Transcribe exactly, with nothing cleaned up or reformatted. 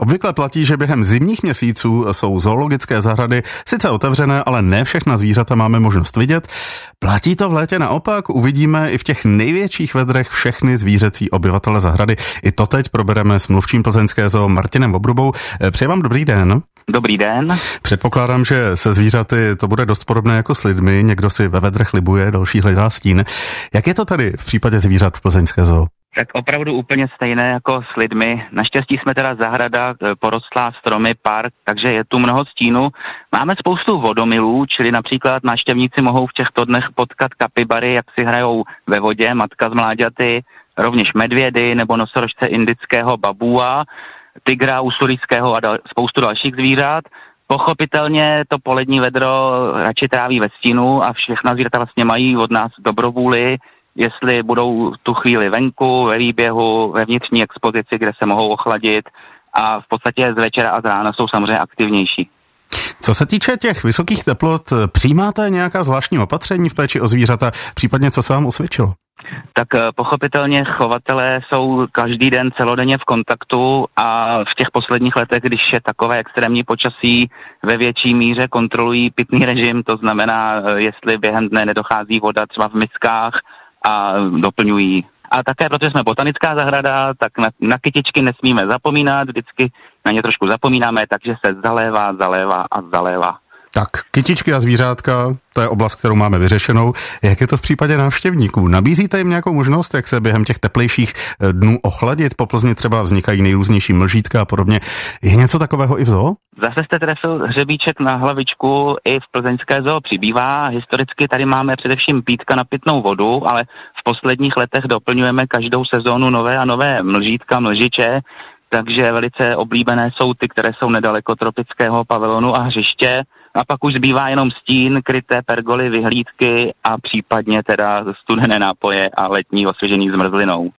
Obvykle platí, že během zimních měsíců jsou zoologické zahrady sice otevřené, ale ne všechna zvířata máme možnost vidět. Platí to v létě naopak? Uvidíme i v těch největších vedrech všechny zvířecí obyvatele zahrady. I to teď probereme s mluvčím plzeňské zoo Martinem Obrubou. Přeji vám dobrý den. Dobrý den. Předpokládám, že se zvířaty to bude dost podobné jako s lidmi. Někdo si ve vedrech libuje, další hledá stín. Jak je to tady v případě zvířat v plzeňské zoo? Tak opravdu úplně stejné jako s lidmi. Naštěstí jsme teda zahrada, porostlá stromy, park, takže je tu mnoho stínu. Máme spoustu vodomilů, čili například návštěvníci mohou v těchto dnech potkat kapibary, jak si hrajou ve vodě, matka z mláďaty, rovněž medvědy nebo nosorožce indického babua, tygra usurijského a dal, spoustu dalších zvířat. Pochopitelně to polední vedro radši tráví ve stínu a všechna zvířata vlastně mají od nás dobrovůli, jestli budou tu chvíli venku, ve výběhu, ve vnitřní expozici, kde se mohou ochladit a v podstatě z večera a z rána jsou samozřejmě aktivnější. Co se týče těch vysokých teplot, přijímáte nějaká zvláštní opatření v péči o zvířata, případně co se vám osvědčilo? Tak pochopitelně chovatelé jsou každý den celodenně v kontaktu a v těch posledních letech, když je takové extrémní počasí, ve větší míře kontrolují pitný režim, to znamená, jestli během dne nedochází voda třeba v miskách a doplňují. A také, protože jsme botanická zahrada, tak na, na kytičky nesmíme zapomínat, vždycky na ně trošku zapomínáme, takže se zalévá, zalévá a zalévá. Tak, kytičky a zvířátka, to je oblast, kterou máme vyřešenou. Jak je to v případě návštěvníků? Nabízíte jim nějakou možnost, jak se během těch teplejších dnů ochladit? Po Plzni třeba vznikají nejrůznější mlžítka a podobně. Je něco takového i v zoo? Zase jste trefil hřebíček na hlavičku, i v plzeňské zoo přibývá. Historicky tady máme především pítka na pitnou vodu, ale v posledních letech doplňujeme každou sezónu nové a nové mlžítka, mlžiče, takže velice oblíbené jsou ty, které jsou nedaleko tropického pavilonu a hřiště. A pak už zbývá jenom stín, kryté pergoly, vyhlídky a případně teda studené nápoje a letní osvěžení zmrzlinou.